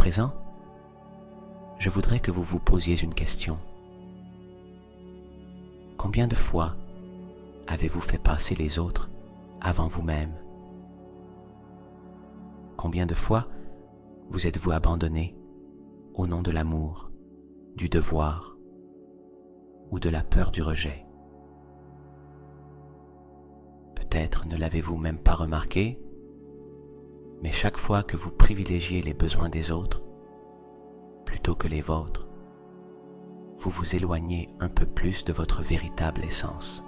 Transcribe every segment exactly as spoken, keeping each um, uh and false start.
présent, je voudrais que vous vous posiez une question. Combien de fois avez-vous fait passer les autres avant vous-même? Combien de fois vous êtes-vous abandonné au nom de l'amour, du devoir ou de la peur du rejet? Peut-être ne l'avez-vous même pas remarqué, mais chaque fois que vous privilégiez les besoins des autres plutôt que les vôtres, vous vous éloignez un peu plus de votre véritable essence.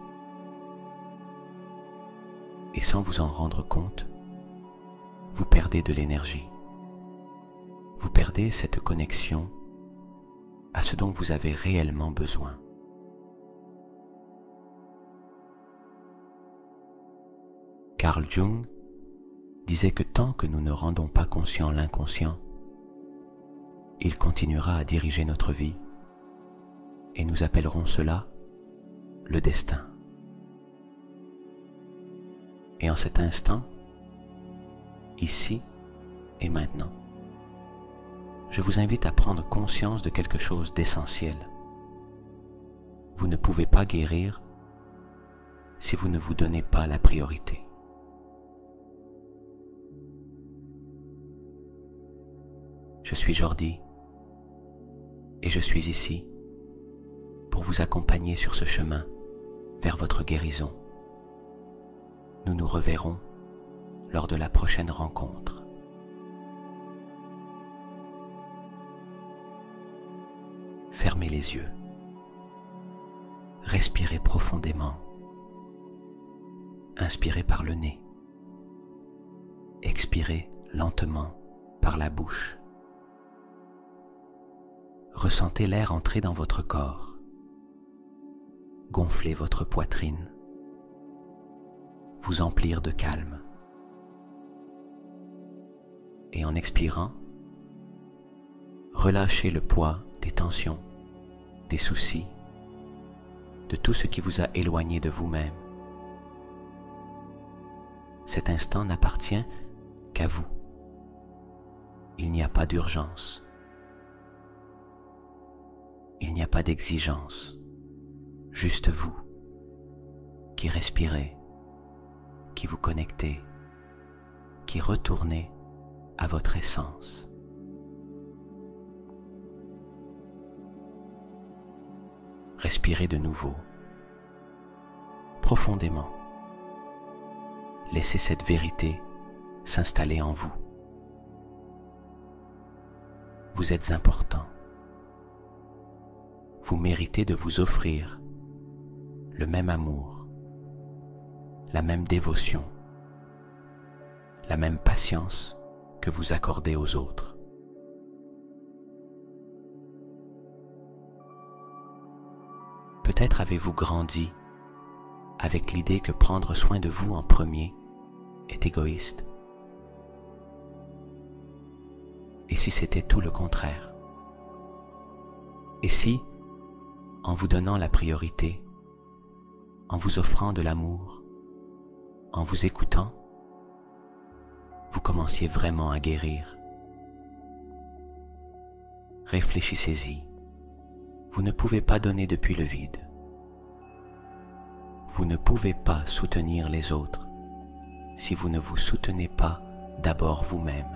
Et sans vous en rendre compte, vous perdez de l'énergie. Vous perdez cette connexion à ce dont vous avez réellement besoin. Carl Jung disait que tant que nous ne rendons pas conscient l'inconscient, il continuera à diriger notre vie, et nous appellerons cela le destin. Et en cet instant, ici et maintenant, je vous invite à prendre conscience de quelque chose d'essentiel. Vous ne pouvez pas guérir si vous ne vous donnez pas la priorité. Je suis Jordi et je suis ici pour vous accompagner sur ce chemin vers votre guérison. Nous nous reverrons lors de la prochaine rencontre. Fermez les yeux. Respirez profondément. Inspirez par le nez. Expirez lentement par la bouche. Ressentez l'air entrer dans votre corps. Gonflez votre poitrine. Vous emplir de calme. Et en expirant, relâchez le poids des tensions, des soucis, de tout ce qui vous a éloigné de vous-même. Cet instant n'appartient qu'à vous. Il n'y a pas d'urgence. Il n'y a pas d'exigence. Juste vous, qui respirez, qui vous connectez, qui retournez à votre essence. Respirez de nouveau, profondément. Laissez cette vérité s'installer en vous. Vous êtes important. Vous méritez de vous offrir le même amour, la même dévotion, la même patience que vous accordez aux autres. Peut-être avez-vous grandi avec l'idée que prendre soin de vous en premier est égoïste. Et si c'était tout le contraire? Et si, en vous donnant la priorité, en vous offrant de l'amour, en vous écoutant, vous commenciez vraiment à guérir? Réfléchissez-y. Vous ne pouvez pas donner depuis le vide. Vous ne pouvez pas soutenir les autres si vous ne vous soutenez pas d'abord vous-même.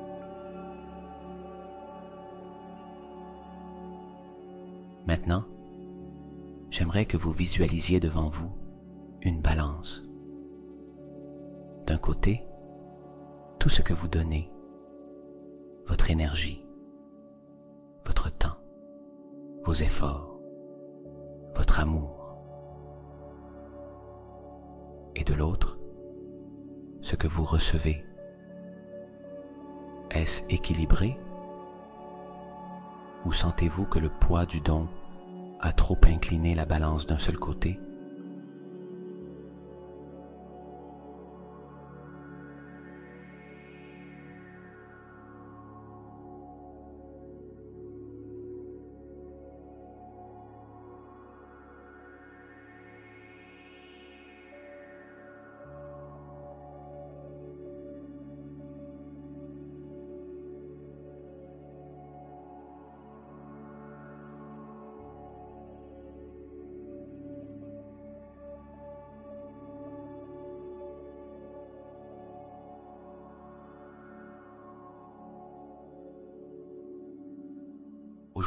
Maintenant, j'aimerais que vous visualisiez devant vous une balance. D'un côté, tout ce que vous donnez, votre énergie, votre temps, vos efforts, votre amour. Et de l'autre, ce que vous recevez. Est-ce équilibré? Ou sentez-vous que le poids du don a trop incliné la balance d'un seul côté?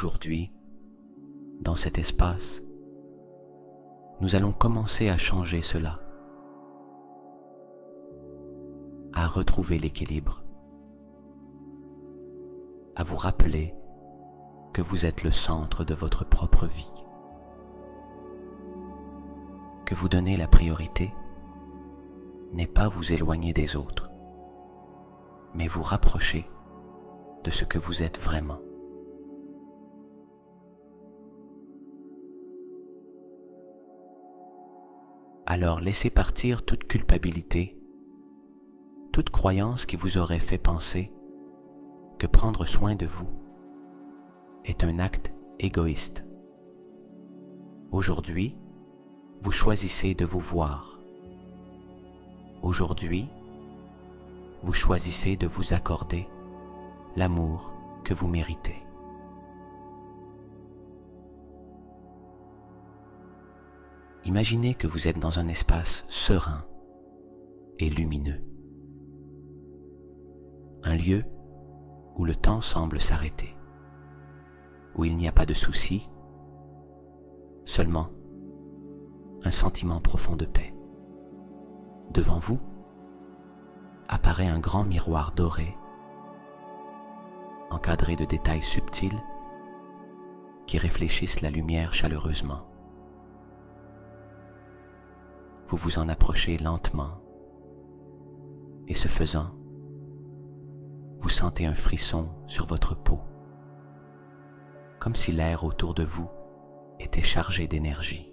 aujourd'hui, dans cet espace, nous allons commencer à changer cela, à retrouver l'équilibre, à vous rappeler que vous êtes le centre de votre propre vie, que vous donner la priorité n'est pas vous éloigner des autres, mais vous rapprocher de ce que vous êtes vraiment. Alors laissez partir toute culpabilité, toute croyance qui vous aurait fait penser que prendre soin de vous est un acte égoïste. Aujourd'hui, vous choisissez de vous voir. Aujourd'hui, vous choisissez de vous accorder l'amour que vous méritez. Imaginez que vous êtes dans un espace serein et lumineux. Un lieu où le temps semble s'arrêter, où il n'y a pas de soucis, seulement un sentiment profond de paix. Devant vous apparaît un grand miroir doré, encadré de détails subtils qui réfléchissent la lumière chaleureusement. Vous vous en approchez lentement et ce faisant, vous sentez un frisson sur votre peau, comme si l'air autour de vous était chargé d'énergie.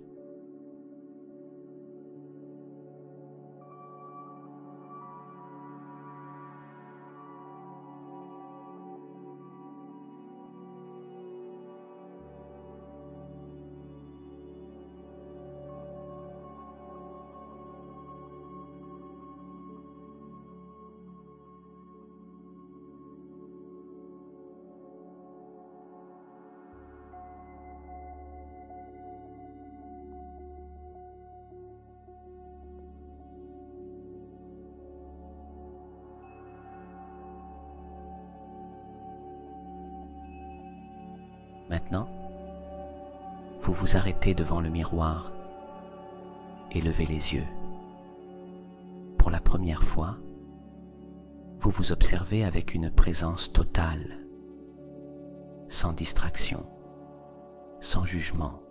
Maintenant, vous vous arrêtez devant le miroir et levez les yeux. Pour la première fois, vous vous observez avec une présence totale, sans distraction, sans jugement.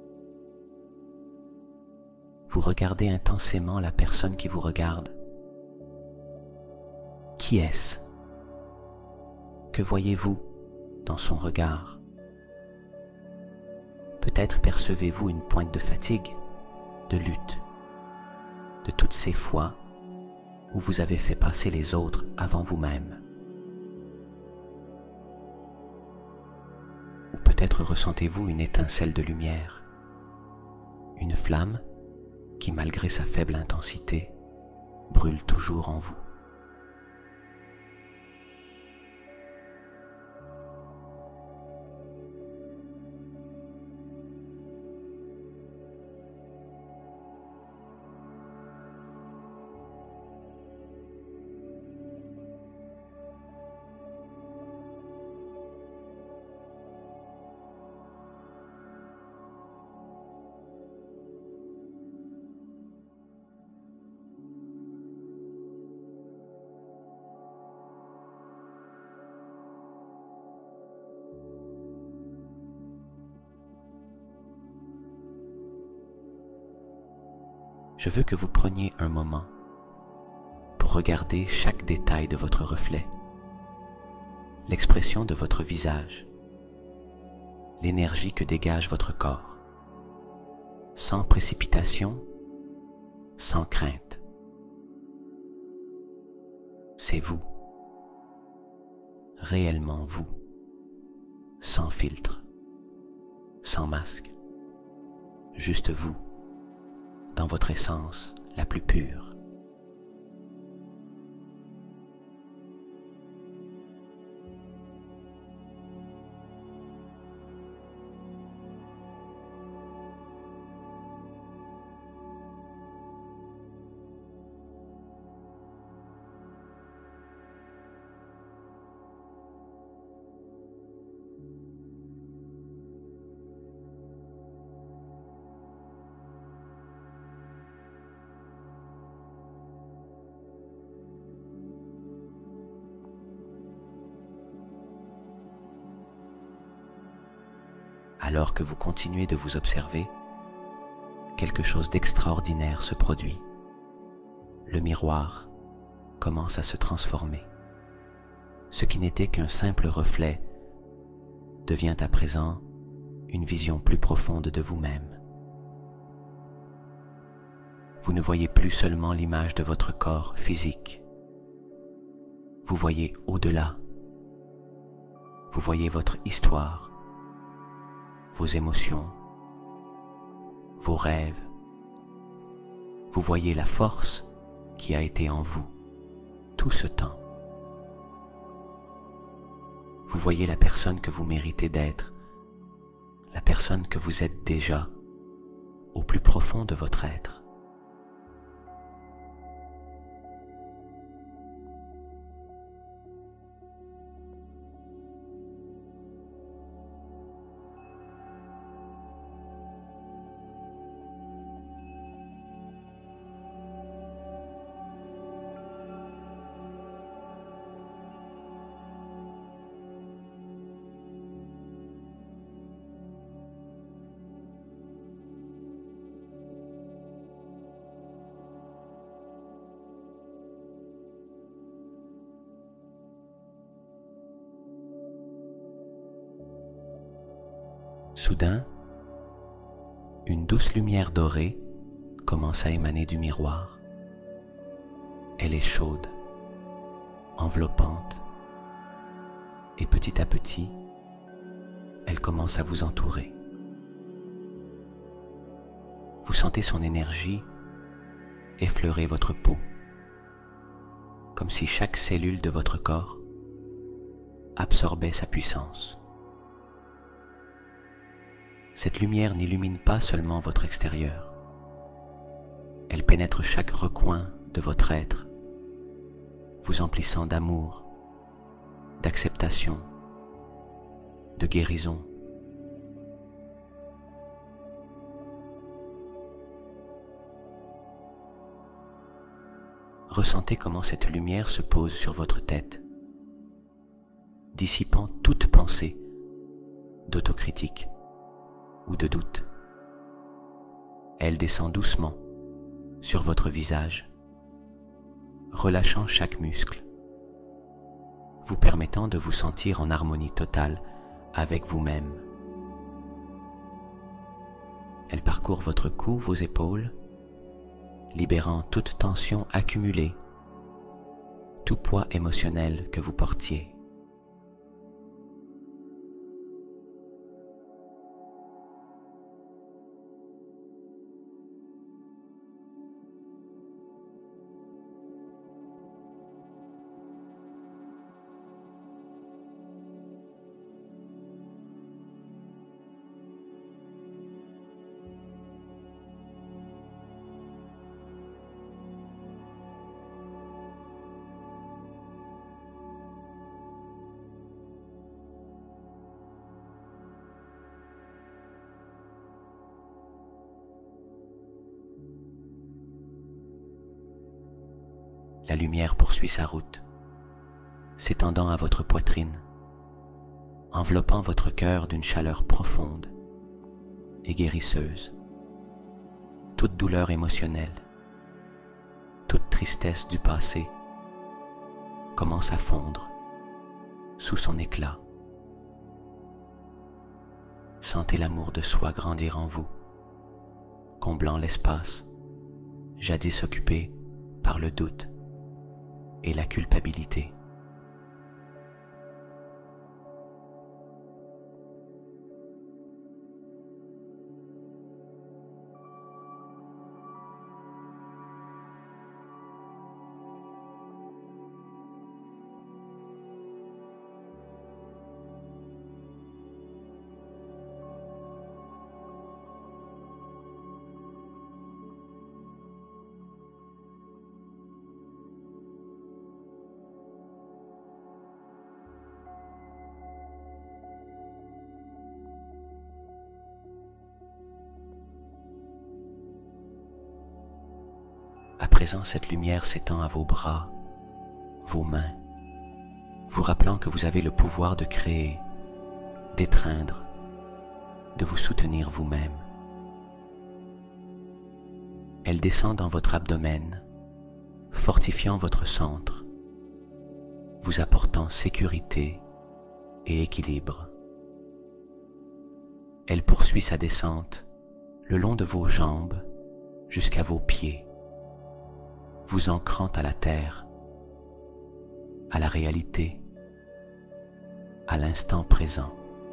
Vous regardez intensément la personne qui vous regarde. Qui est-ce? Que voyez-vous dans son regard? Peut-être percevez-vous une pointe de fatigue, de lutte, de toutes ces fois où vous avez fait passer les autres avant vous-même. Ou peut-être ressentez-vous une étincelle de lumière, une flamme qui, malgré sa faible intensité, brûle toujours en vous. Je veux que vous preniez un moment pour regarder chaque détail de votre reflet, l'expression de votre visage, l'énergie que dégage votre corps, sans précipitation, sans crainte. C'est vous, réellement vous, sans filtre, sans masque, juste vous, dans votre essence la plus pure. Alors que vous continuez de vous observer, quelque chose d'extraordinaire se produit. Le miroir commence à se transformer. Ce qui n'était qu'un simple reflet devient à présent une vision plus profonde de vous-même. Vous ne voyez plus seulement l'image de votre corps physique. Vous voyez au-delà. Vous voyez votre histoire, vos émotions, vos rêves. Vous voyez la force qui a été en vous tout ce temps. Vous voyez la personne que vous méritez d'être, la personne que vous êtes déjà, au plus profond de votre être. Soudain, une douce lumière dorée commence à émaner du miroir. Elle est chaude, enveloppante, et petit à petit, elle commence à vous entourer. Vous sentez son énergie effleurer votre peau, comme si chaque cellule de votre corps absorbait sa puissance. Cette lumière n'illumine pas seulement votre extérieur, elle pénètre chaque recoin de votre être, vous emplissant d'amour, d'acceptation, de guérison. Ressentez comment cette lumière se pose sur votre tête, dissipant toute pensée d'autocritique ou de doute. Elle descend doucement sur votre visage, relâchant chaque muscle, vous permettant de vous sentir en harmonie totale avec vous-même. Elle parcourt votre cou, vos épaules, libérant toute tension accumulée, tout poids émotionnel que vous portiez. La lumière poursuit sa route, s'étendant à votre poitrine, enveloppant votre cœur d'une chaleur profonde et guérisseuse. Toute douleur émotionnelle, toute tristesse du passé commence à fondre sous son éclat. Sentez l'amour de soi grandir en vous, comblant l'espace jadis occupé par le doute et la culpabilité. À présent, cette lumière s'étend à vos bras, vos mains, vous rappelant que vous avez le pouvoir de créer, d'étreindre, de vous soutenir vous-même. Elle descend dans votre abdomen, fortifiant votre centre, vous apportant sécurité et équilibre. Elle poursuit sa descente le long de vos jambes jusqu'à vos pieds, vous ancrant à la terre, à la réalité, à l'instant présent.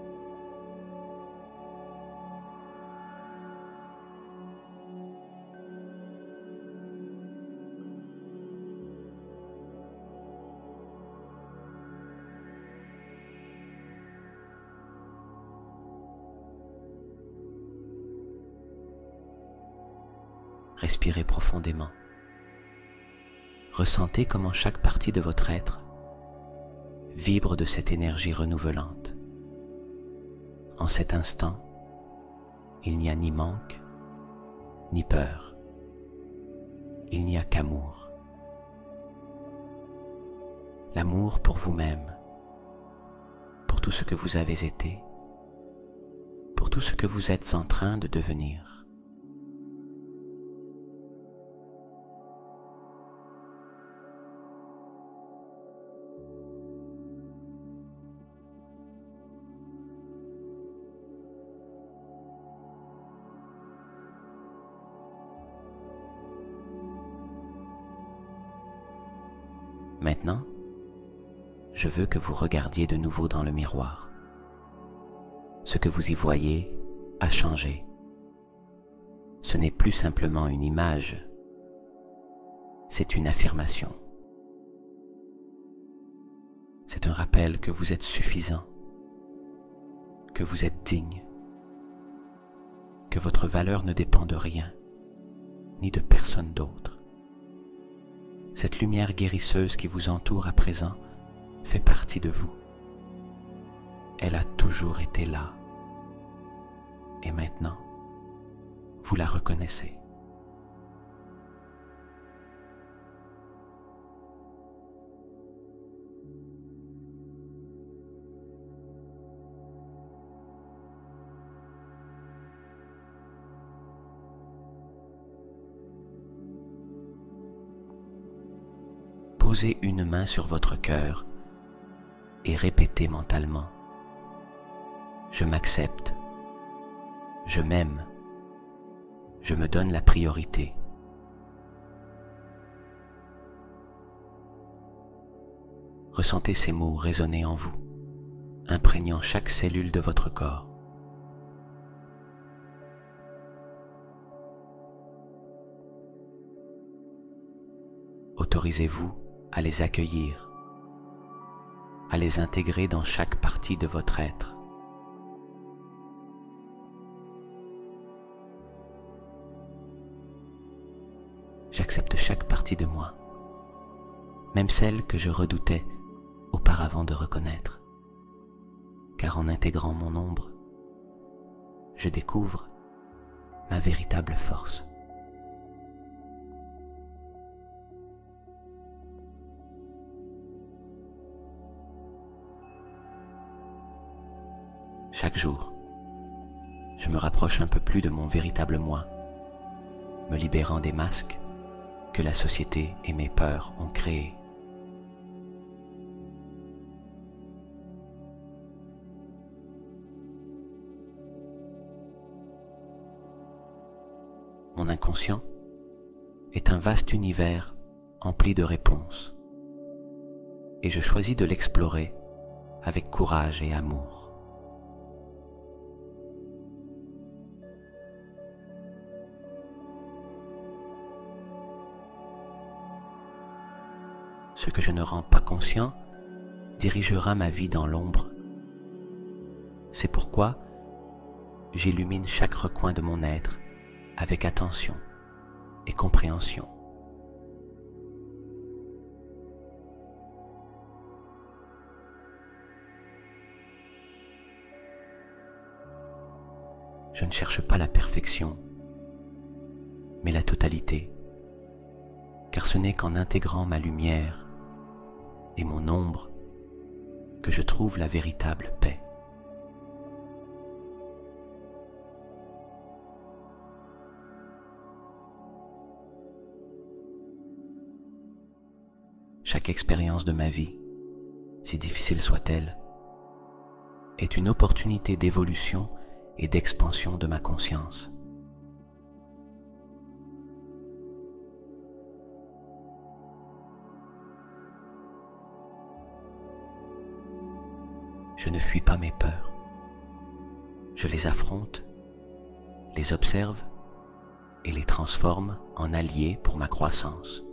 Respirez profondément. Ressentez comment chaque partie de votre être vibre de cette énergie renouvelante. En cet instant, il n'y a ni manque, ni peur. Il n'y a qu'amour. L'amour pour vous-même, pour tout ce que vous avez été, pour tout ce que vous êtes en train de devenir. Maintenant, je veux que vous regardiez de nouveau dans le miroir. Ce que vous y voyez a changé. Ce n'est plus simplement une image, c'est une affirmation. C'est un rappel que vous êtes suffisant, que vous êtes digne, que votre valeur ne dépend de rien, ni de personne d'autre. Cette lumière guérisseuse qui vous entoure à présent fait partie de vous. Elle a toujours été là. Et maintenant, vous la reconnaissez. Posez une main sur votre cœur et répétez mentalement: je m'accepte, je m'aime, je me donne la priorité. Ressentez ces mots résonner en vous, imprégnant chaque cellule de votre corps. Autorisez-vous à les accueillir, à les intégrer dans chaque partie de votre être. J'accepte chaque partie de moi, même celle que je redoutais auparavant de reconnaître, car en intégrant mon ombre, je découvre ma véritable force. Chaque jour, je me rapproche un peu plus de mon véritable moi, me libérant des masques que la société et mes peurs ont créés. Mon inconscient est un vaste univers empli de réponses, et je choisis de l'explorer avec courage et amour. Ce que je ne rends pas conscient dirigera ma vie dans l'ombre. C'est pourquoi j'illumine chaque recoin de mon être avec attention et compréhension. Je ne cherche pas la perfection, mais la totalité, car ce n'est qu'en intégrant ma lumière et mon ombre que je trouve la véritable paix. Chaque expérience de ma vie, si difficile soit-elle, est une opportunité d'évolution et d'expansion de ma conscience. Je ne fuis pas mes peurs. Je les affronte, les observe et les transforme en alliés pour ma croissance.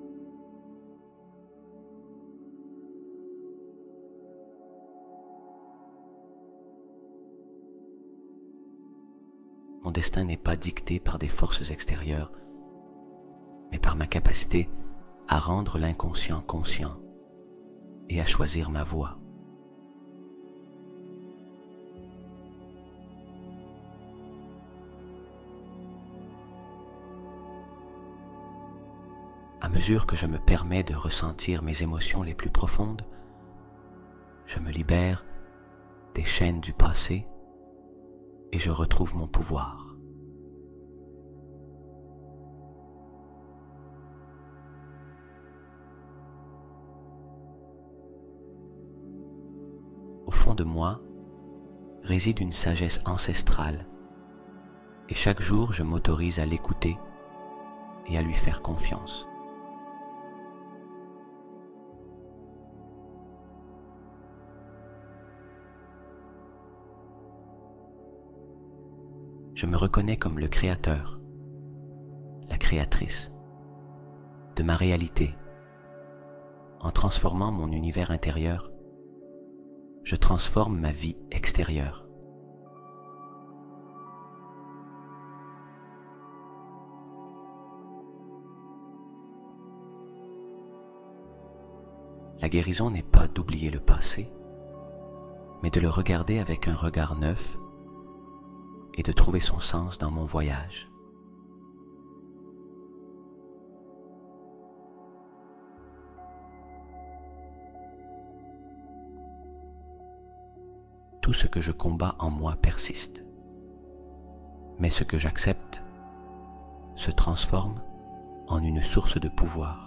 Mon destin n'est pas dicté par des forces extérieures, mais par ma capacité à rendre l'inconscient conscient et à choisir ma voie. À mesure que je me permets de ressentir mes émotions les plus profondes, je me libère des chaînes du passé et je retrouve mon pouvoir. Au fond de moi réside une sagesse ancestrale et chaque jour je m'autorise à l'écouter et à lui faire confiance. Je me reconnais comme le créateur, la créatrice de ma réalité. En transformant mon univers intérieur, je transforme ma vie extérieure. La guérison n'est pas d'oublier le passé, mais de le regarder avec un regard neuf et de trouver son sens dans mon voyage. Tout ce que je combats en moi persiste, mais ce que j'accepte se transforme en une source de pouvoir.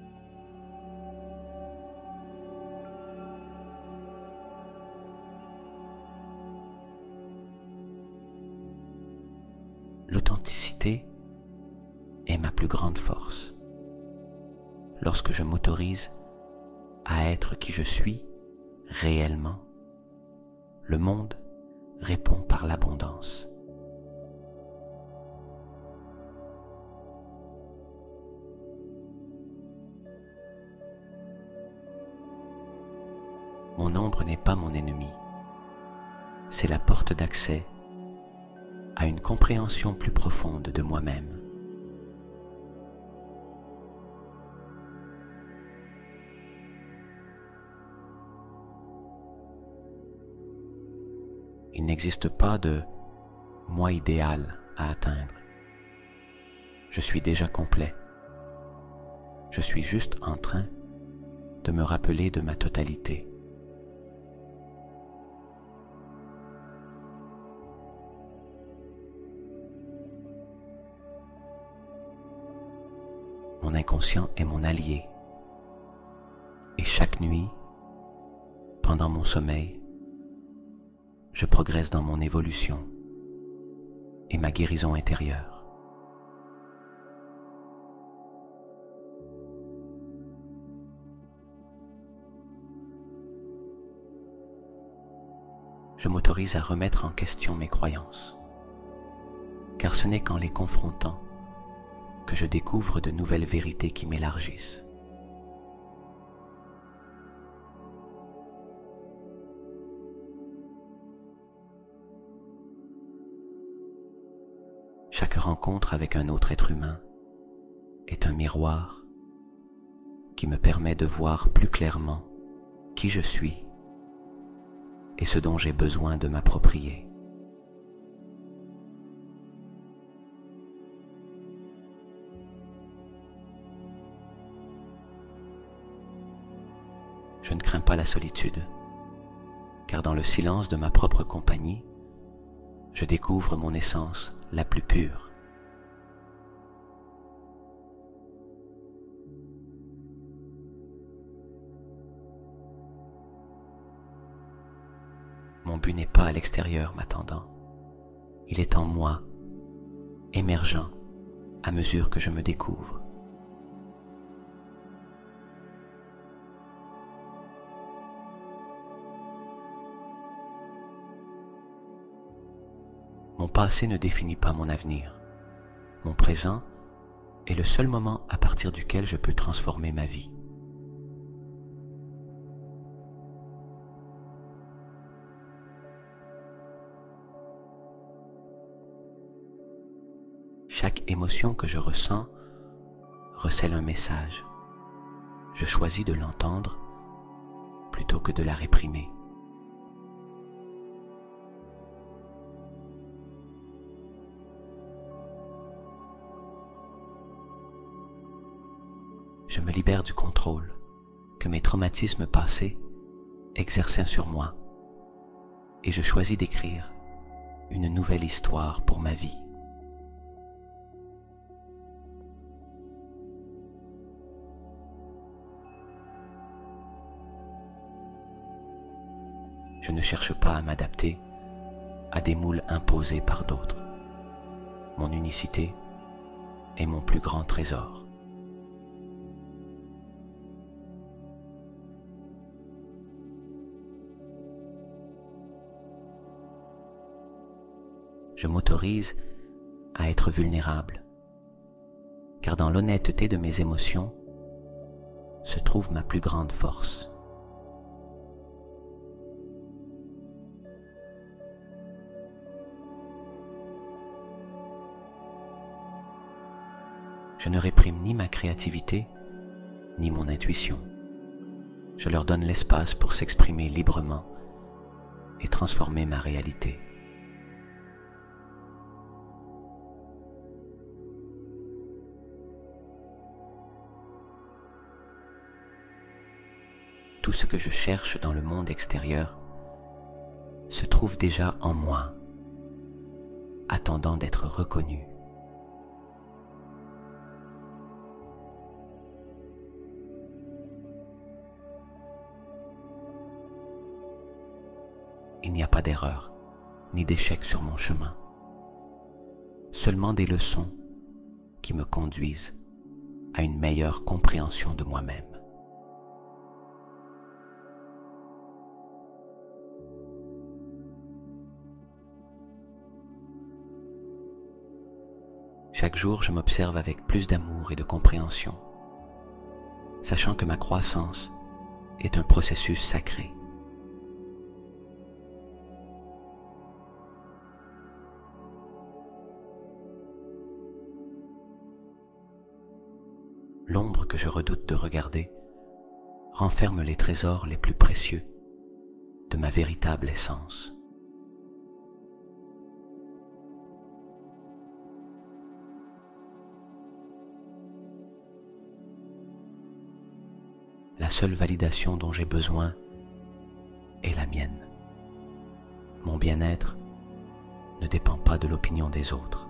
L'authenticité est ma plus grande force. Lorsque je m'autorise à être qui je suis réellement, le monde répond par l'abondance. Mon ombre n'est pas mon ennemi, c'est la porte d'accès à une compréhension plus profonde de moi-même. Il n'existe pas de moi idéal à atteindre. Je suis déjà complet. Je suis juste en train de me rappeler de ma totalité. Mon inconscient est mon allié. Et chaque nuit, pendant mon sommeil, je progresse dans mon évolution et ma guérison intérieure. Je m'autorise à remettre en question mes croyances, car ce n'est qu'en les confrontant que je découvre de nouvelles vérités qui m'élargissent. Chaque rencontre avec un autre être humain est un miroir qui me permet de voir plus clairement qui je suis et ce dont j'ai besoin de m'approprier. Je ne crains pas la solitude, car dans le silence de ma propre compagnie, je découvre mon essence la plus pure. mon but n'est pas à l'extérieur m'attendant. Il est en moi, émergeant à mesure que je me découvre. Mon passé ne définit pas mon avenir. Mon présent est le seul moment à partir duquel je peux transformer ma vie. Chaque émotion que je ressens recèle un message. Je choisis de l'entendre plutôt que de la réprimer. Je me libère du contrôle que mes traumatismes passés exerçaient sur moi et je choisis d'écrire une nouvelle histoire pour ma vie. Je ne cherche pas à m'adapter à des moules imposés par d'autres. Mon unicité est mon plus grand trésor. Je m'autorise à être vulnérable, car dans l'honnêteté de mes émotions se trouve ma plus grande force. Je ne réprime ni ma créativité, ni mon intuition. Je leur donne l'espace pour s'exprimer librement et transformer ma réalité. Tout ce que je cherche dans le monde extérieur se trouve déjà en moi, attendant d'être reconnu. Il n'y a pas d'erreur, ni d'échec sur mon chemin. Seulement des leçons qui me conduisent à une meilleure compréhension de moi-même. Chaque jour, je m'observe avec plus d'amour et de compréhension, sachant que ma croissance est un processus sacré. L'ombre que je redoute de regarder renferme les trésors les plus précieux de ma véritable essence. La seule validation dont j'ai besoin est la mienne. Mon bien-être ne dépend pas de l'opinion des autres.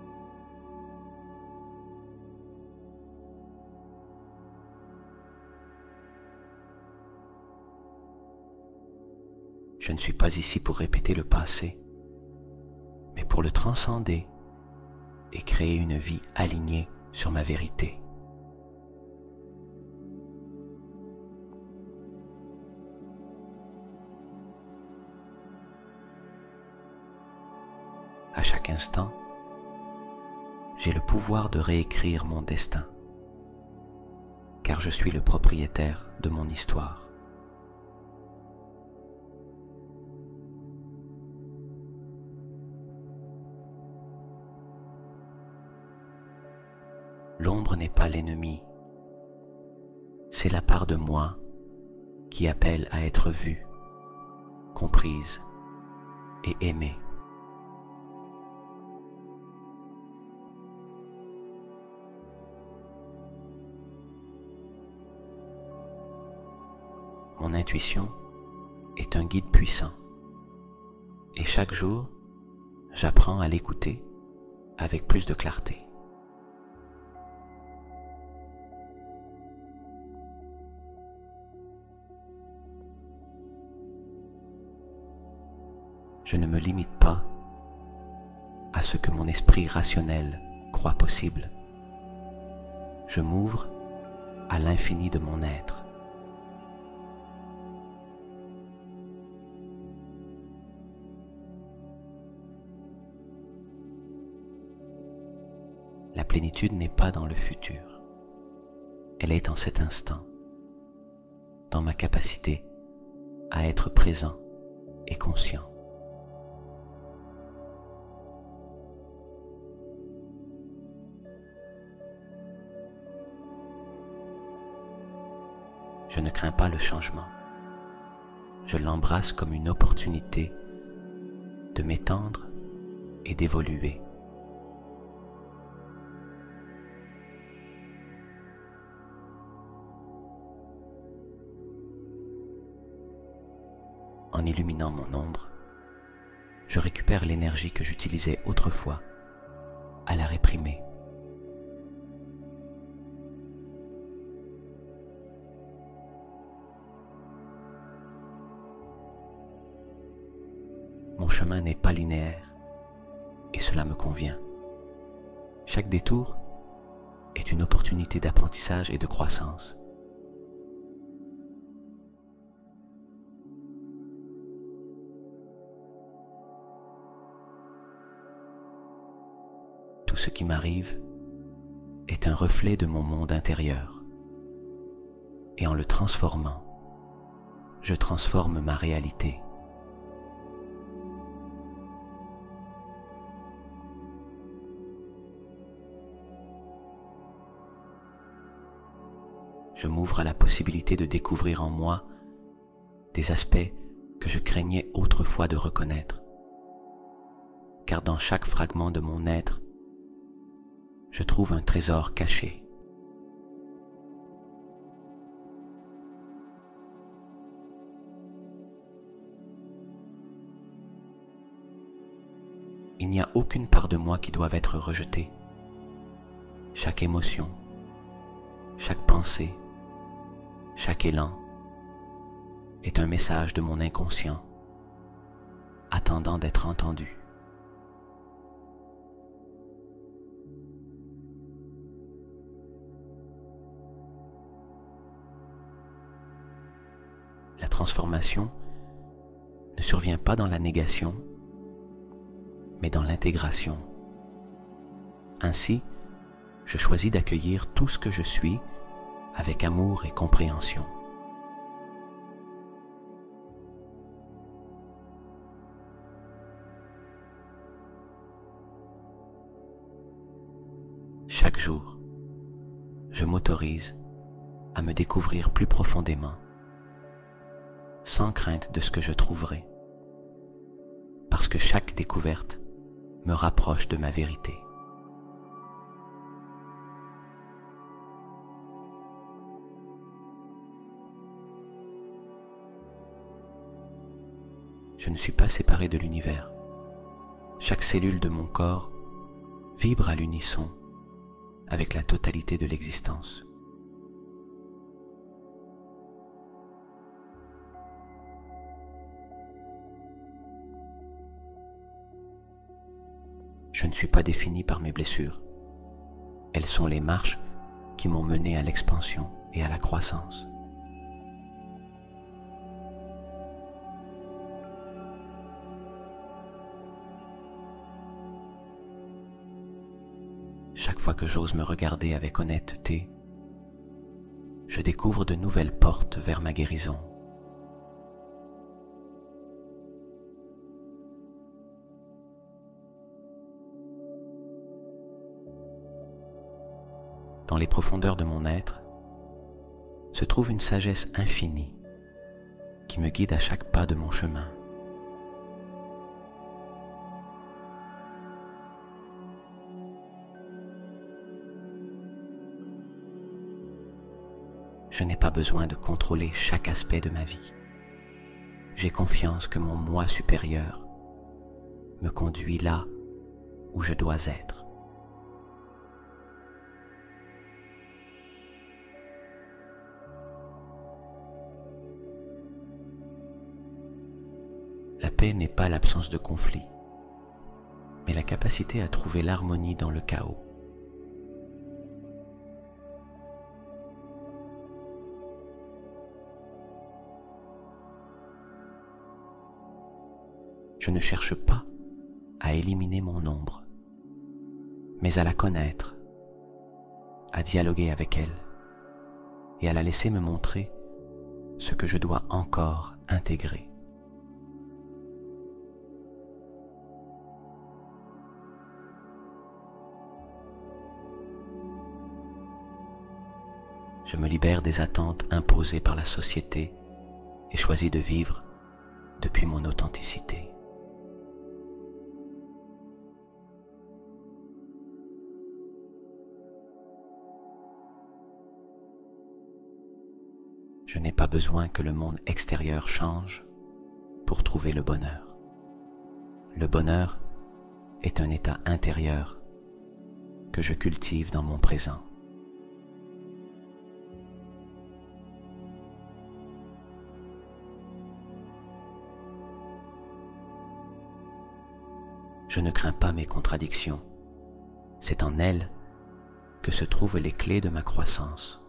Je ne suis pas ici pour répéter le passé, mais pour le transcender et créer une vie alignée sur ma vérité. À chaque instant, j'ai le pouvoir de réécrire mon destin, car je suis le propriétaire de mon histoire. L'ombre n'est pas l'ennemi, c'est la part de moi qui appelle à être vue, comprise et aimée. Mon intuition est un guide puissant et chaque jour, j'apprends à l'écouter avec plus de clarté. je ne me limite pas à ce que mon esprit rationnel croit possible. Je m'ouvre à l'infini de mon être. La plénitude n'est pas dans le futur. Elle est en cet instant, dans ma capacité à être présent et conscient. Je ne crains pas le changement. Je l'embrasse comme une opportunité de m'étendre et d'évoluer. En illuminant mon ombre, je récupère l'énergie que j'utilisais autrefois à la réprimer. Mon chemin n'est pas linéaire et cela me convient. Chaque détour est une opportunité d'apprentissage et de croissance. Tout ce qui m'arrive est un reflet de mon monde intérieur. Et en le transformant, je transforme ma réalité. Je m'ouvre à la possibilité de découvrir en moi des aspects que je craignais autrefois de reconnaître. Car dans chaque fragment de mon être, je trouve un trésor caché. Il n'y a aucune part de moi qui doive être rejetée. Chaque émotion, chaque pensée, chaque élan est un message de mon inconscient, attendant d'être entendu. La transformation ne survient pas dans la négation, mais dans l'intégration. Ainsi, je choisis d'accueillir tout ce que je suis avec amour et compréhension. Chaque jour, je m'autorise à me découvrir plus profondément, sans crainte de ce que je trouverai, parce que chaque découverte me rapproche de ma vérité. Je ne suis pas séparé de l'univers. Chaque cellule de mon corps vibre à l'unisson avec la totalité de l'existence. Je ne suis pas défini par mes blessures. Elles sont les marches qui m'ont mené à l'expansion et à la croissance. Chaque fois que j'ose me regarder avec honnêteté, je découvre de nouvelles portes vers ma guérison. Dans les profondeurs de mon être, se trouve une sagesse infinie qui me guide à chaque pas de mon chemin. Je n'ai pas besoin de contrôler chaque aspect de ma vie. J'ai confiance que mon moi supérieur me conduit là où je dois être. La paix n'est pas l'absence de conflit, mais la capacité à trouver l'harmonie dans le chaos. Je ne cherche pas à éliminer mon ombre, mais à la connaître, à dialoguer avec elle et à la laisser me montrer ce que je dois encore intégrer. Je me libère des attentes imposées par la société et choisis de vivre depuis mon authenticité. Je n'ai pas besoin que le monde extérieur change pour trouver le bonheur. Le bonheur est un état intérieur que je cultive dans mon présent. Je ne crains pas mes contradictions. C'est en elles que se trouvent les clés de ma croissance.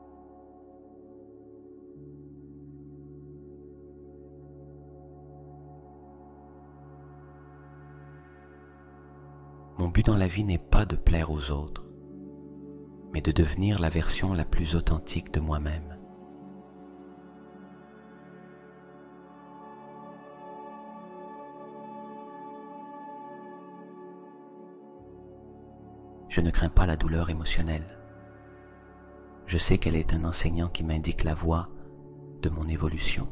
Mon but dans la vie n'est pas de plaire aux autres, mais de devenir la version la plus authentique de moi-même. Je ne crains pas la douleur émotionnelle. Je sais qu'elle est un enseignant qui m'indique la voie de mon évolution.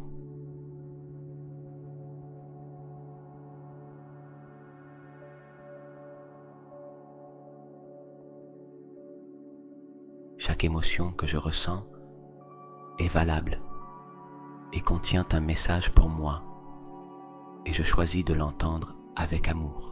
Chaque émotion que je ressens est valable et contient un message pour moi, et je choisis de l'entendre avec amour.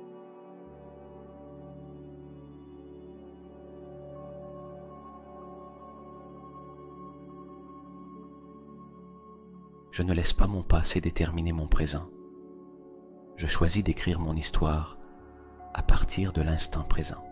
Je ne laisse pas mon passé déterminer mon présent. Je choisis d'écrire mon histoire à partir de l'instant présent.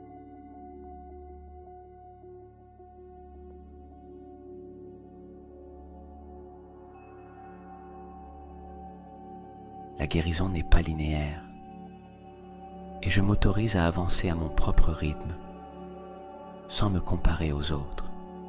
La guérison n'est pas linéaire et je m'autorise à avancer à mon propre rythme sans me comparer aux autres.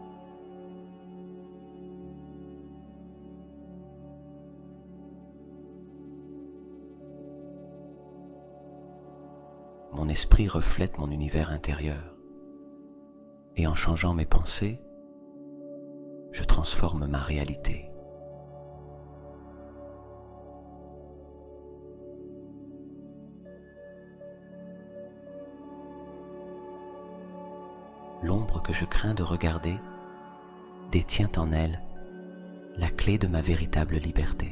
Mon esprit reflète mon univers intérieur et en changeant mes pensées, je transforme ma réalité. L'ombre que je crains de regarder détient en elle la clé de ma véritable liberté.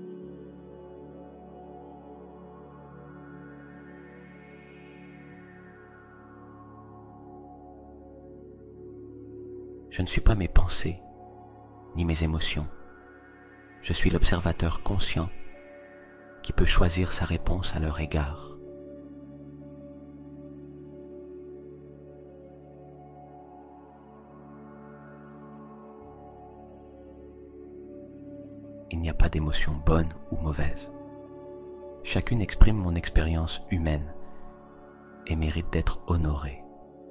Je ne suis pas mes pensées, ni mes émotions. Je suis l'observateur conscient qui peut choisir sa réponse à leur égard. Il n'y a pas d'émotion bonne ou mauvaise. Chacune exprime mon expérience humaine et mérite d'être honorée.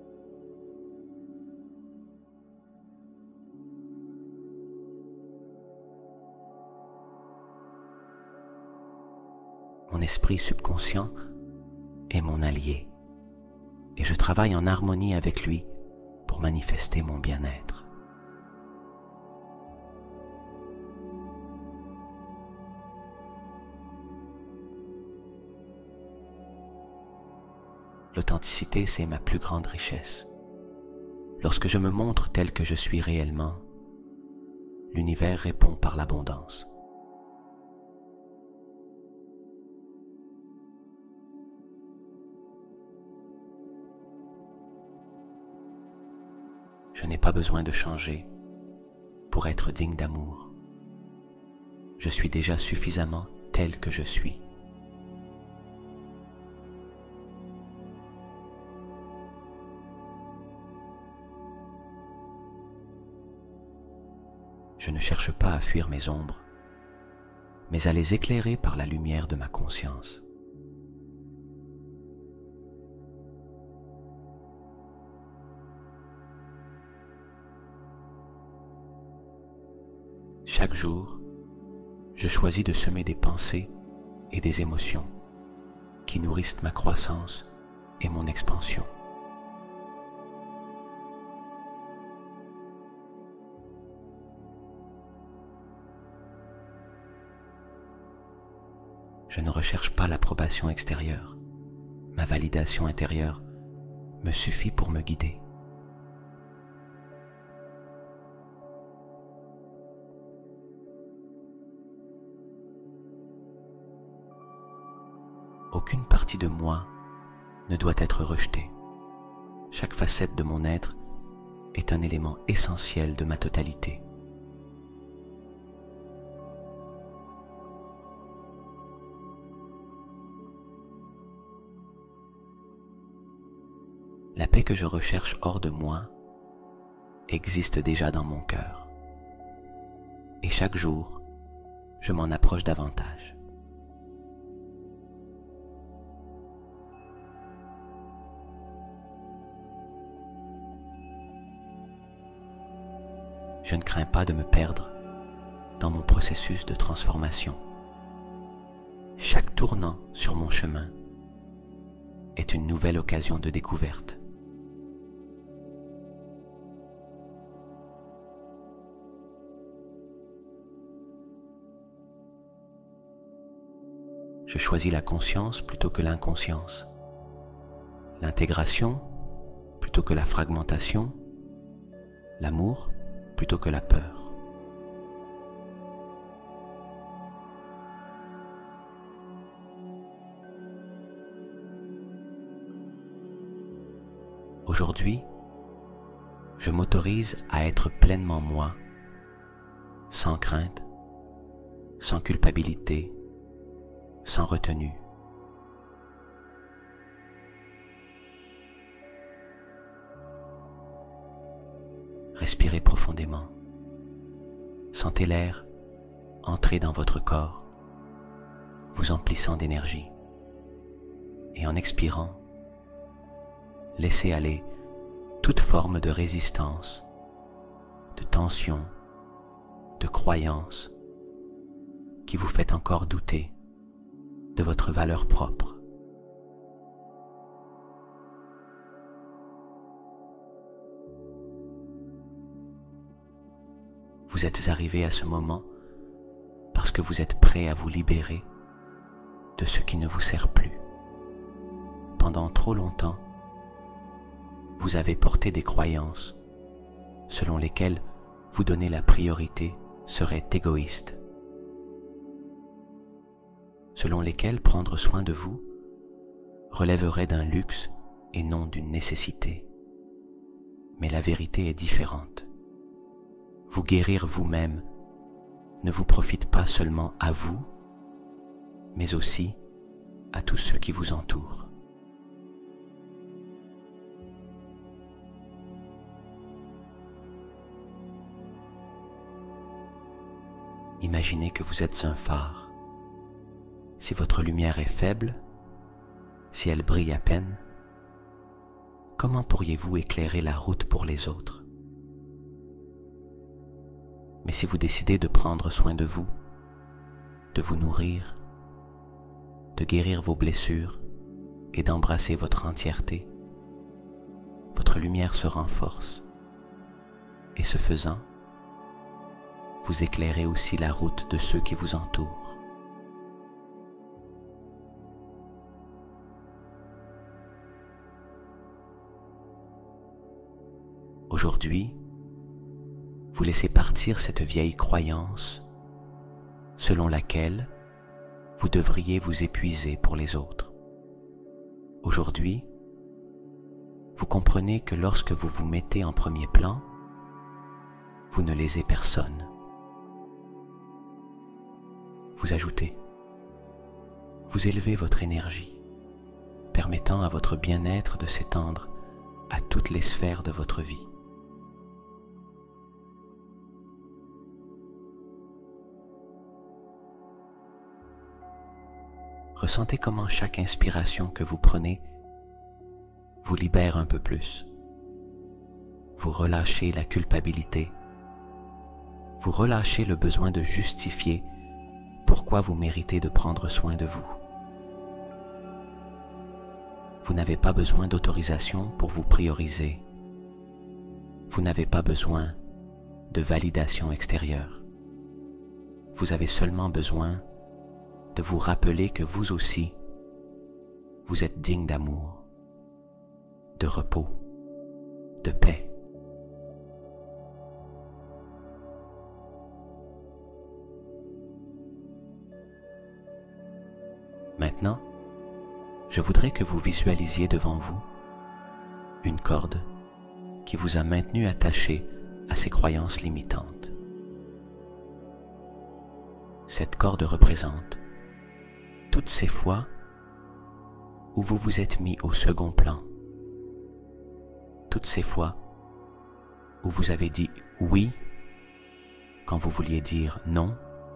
Mon esprit subconscient est mon allié et je travaille en harmonie avec lui pour manifester mon bien-être. L'authenticité, c'est ma plus grande richesse. Lorsque je me montre tel que je suis réellement, l'univers répond par l'abondance. Je n'ai pas besoin de changer pour être digne d'amour. Je suis déjà suffisamment tel que je suis. Je ne cherche pas à fuir mes ombres, mais à les éclairer par la lumière de ma conscience. Chaque jour, je choisis de semer des pensées et des émotions qui nourrissent ma croissance et mon expansion. Je ne recherche pas l'approbation extérieure. Ma validation intérieure me suffit pour me guider. Aucune partie de moi ne doit être rejetée. Chaque facette de mon être est un élément essentiel de ma totalité. La paix que je recherche hors de moi existe déjà dans mon cœur. Et chaque jour, je m'en approche davantage. Je ne crains pas de me perdre dans mon processus de transformation. Chaque tournant sur mon chemin est une nouvelle occasion de découverte. Je choisis la conscience plutôt que l'inconscience, l'intégration plutôt que la fragmentation, l'amour plutôt que la peur. Aujourd'hui, je m'autorise à être pleinement moi, sans crainte, sans culpabilité, sans retenue. Respirez profondément. Sentez l'air entrer dans votre corps, vous emplissant d'énergie. Et en expirant, laissez aller toute forme de résistance, de tension, de croyance qui vous fait encore douter de votre valeur propre. Vous êtes arrivé à ce moment parce que vous êtes prêt à vous libérer de ce qui ne vous sert plus. Pendant trop longtemps, vous avez porté des croyances selon lesquelles vous donner la priorité serait égoïste, selon lesquelles prendre soin de vous relèverait d'un luxe et non d'une nécessité. Mais la vérité est différente. Vous guérir vous-même ne vous profite pas seulement à vous, mais aussi à tous ceux qui vous entourent. Imaginez que vous êtes un phare. Si votre lumière est faible, si elle brille à peine, comment pourriez-vous éclairer la route pour les autres? Mais si vous décidez de prendre soin de vous, de vous nourrir, de guérir vos blessures et d'embrasser votre entièreté, votre lumière se renforce. Et ce faisant, vous éclairez aussi la route de ceux qui vous entourent. Aujourd'hui, vous laissez partir cette vieille croyance selon laquelle vous devriez vous épuiser pour les autres. Aujourd'hui, vous comprenez que lorsque vous vous mettez en premier plan, vous ne lésez personne. Vous ajoutez: vous élevez votre énergie, permettant à votre bien-être de s'étendre à toutes les sphères de votre vie. Ressentez comment chaque inspiration que vous prenez vous libère un peu plus. Vous relâchez la culpabilité. Vous relâchez le besoin de justifier pourquoi vous méritez de prendre soin de vous. Vous n'avez pas besoin d'autorisation pour vous prioriser. Vous n'avez pas besoin de validation extérieure. Vous avez seulement besoin de vous rappeler que vous aussi, vous êtes digne d'amour, de repos, de paix. Maintenant, je voudrais que vous visualisiez devant vous une corde qui vous a maintenu attaché à ces croyances limitantes. Cette corde représente toutes ces fois où vous vous êtes mis au second plan, toutes ces fois où vous avez dit oui quand vous vouliez dire non,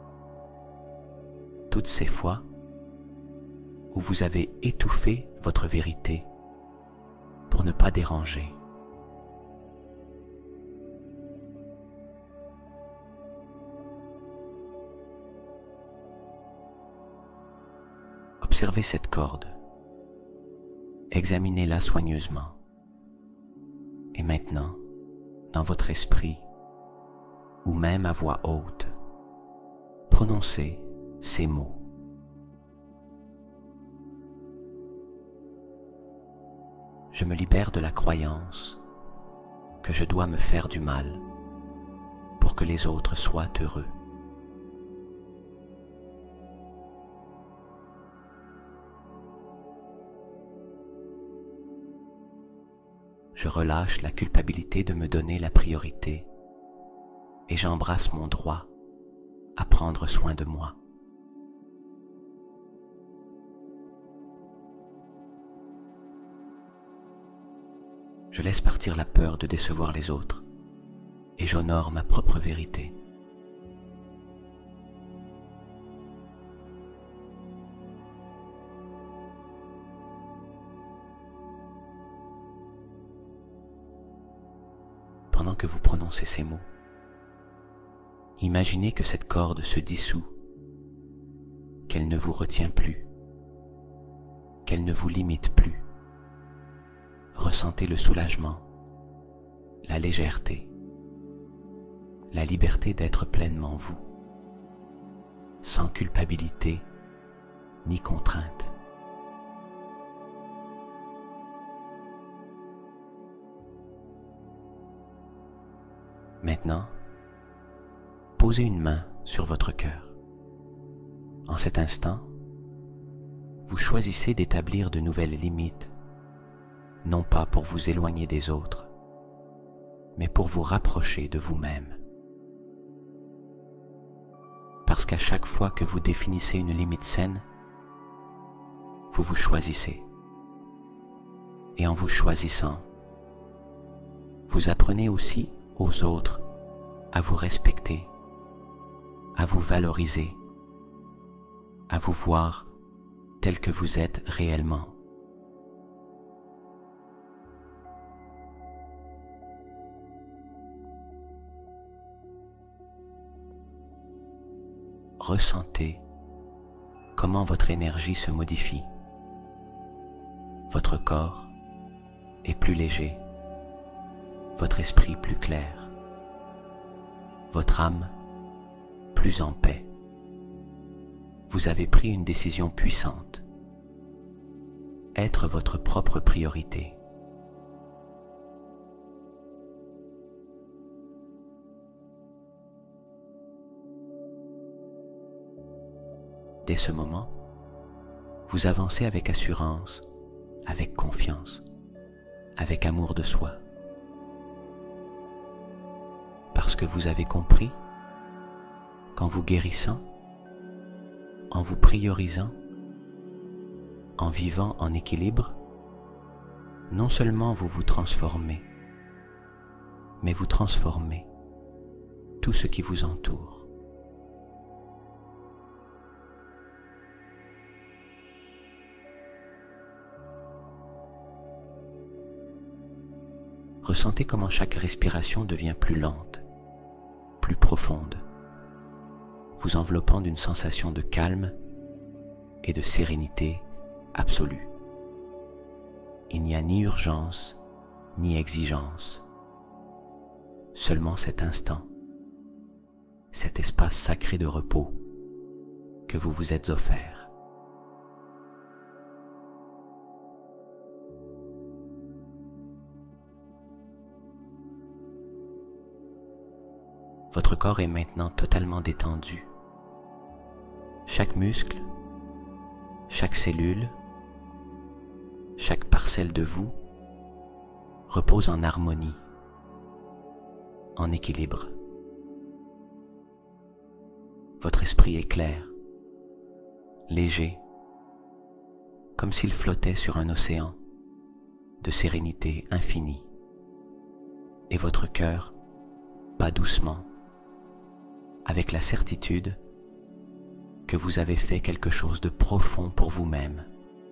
toutes ces fois où vous avez étouffé votre vérité pour ne pas déranger. Observez cette corde, examinez-la soigneusement. Et maintenant, dans votre esprit, ou même à voix haute, prononcez ces mots. Je me libère de la croyance que je dois me faire du mal pour que les autres soient heureux. Je relâche la culpabilité de me donner la priorité et j'embrasse mon droit à prendre soin de moi. Je laisse partir la peur de décevoir les autres et j'honore ma propre vérité. Pendant que vous prononcez ces mots, imaginez que cette corde se dissout, qu'elle ne vous retient plus, qu'elle ne vous limite plus. Ressentez le soulagement, la légèreté, la liberté d'être pleinement vous, sans culpabilité ni contrainte. Maintenant, posez une main sur votre cœur. En cet instant, vous choisissez d'établir de nouvelles limites, non pas pour vous éloigner des autres, mais pour vous rapprocher de vous-même. Parce qu'à chaque fois que vous définissez une limite saine, vous vous choisissez. Et en vous choisissant, vous apprenez aussi aux autres à vous respecter, à vous valoriser, à vous voir tel que vous êtes réellement. Ressentez comment votre énergie se modifie. Votre corps est plus léger, votre esprit plus clair, votre âme plus en paix. Vous avez pris une décision puissante. Être votre propre priorité. Dès ce moment, vous avancez avec assurance, avec confiance, avec amour de soi. Parce que vous avez compris qu'en vous guérissant, en vous priorisant, En vivant en équilibre, non seulement vous vous transformez, mais vous transformez tout ce qui vous entoure. Ressentez comment chaque respiration devient plus lente, plus profonde, vous enveloppant d'une sensation de calme et de sérénité absolue. Il n'y a ni urgence, ni exigence, seulement cet instant, cet espace sacré de repos que vous vous êtes offert. Votre corps est maintenant totalement détendu. Chaque muscle, chaque cellule, chaque parcelle de vous repose en harmonie, en équilibre. Votre esprit est clair, léger, comme s'il flottait sur un océan de sérénité infinie. Et votre cœur bat doucement, avec la certitude que vous avez fait quelque chose de profond pour vous-même.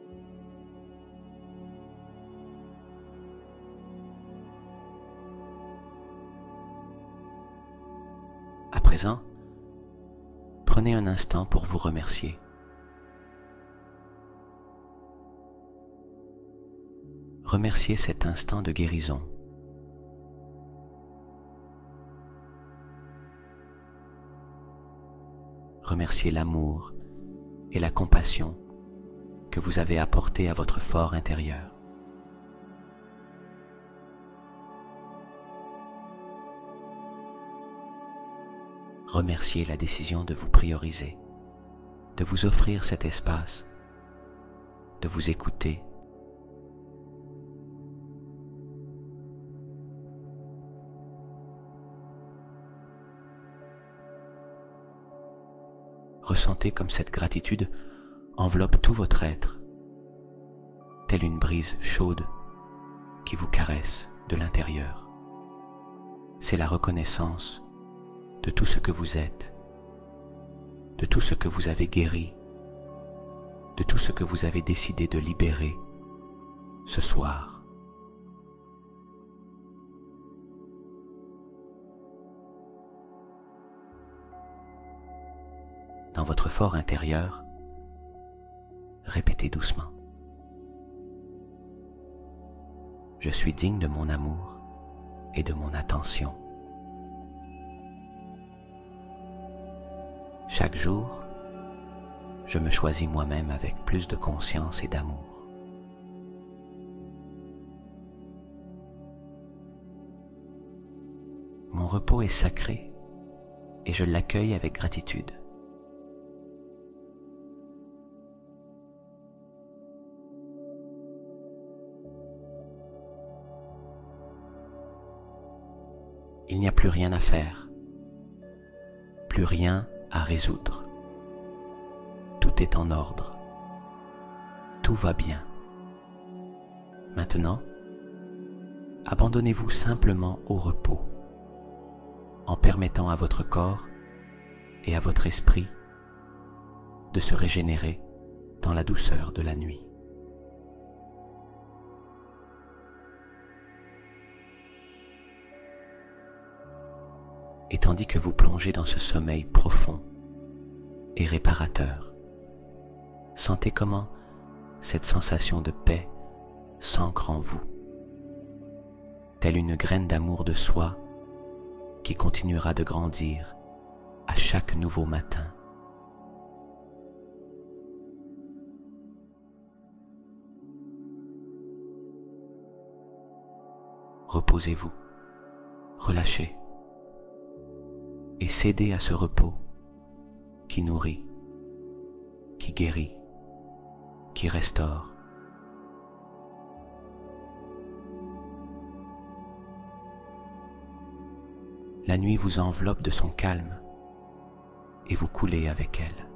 À présent, prenez un instant pour vous remercier. Remerciez cet instant de guérison. Remerciez l'amour et la compassion que vous avez apporté à votre fort intérieur. Remerciez la décision de vous prioriser, de vous offrir cet espace, de vous écouter. Ressentez comme cette gratitude enveloppe tout votre être, telle une brise chaude qui vous caresse de l'intérieur. C'est la reconnaissance de tout ce que vous êtes, de tout ce que vous avez guéri, de tout ce que vous avez décidé de libérer ce soir. Dans votre fort intérieur, répétez doucement. Je suis digne de mon amour et de mon attention. Chaque jour, je me choisis moi-même avec plus de conscience et d'amour. Mon repos est sacré et je l'accueille avec gratitude. Il n'y a plus rien à faire, plus rien à résoudre. Tout est en ordre, tout va bien. Maintenant, abandonnez-vous simplement au repos, en permettant à votre corps et à votre esprit de se régénérer dans la douceur de la nuit. Et tandis que vous plongez dans ce sommeil profond et réparateur, sentez comment cette sensation de paix s'ancre en vous, telle une graine d'amour de soi qui continuera de grandir à chaque nouveau matin. Reposez-vous, relâchez et cédez à ce repos qui nourrit, qui guérit, qui restaure. La nuit vous enveloppe de son calme et vous coulez avec elle.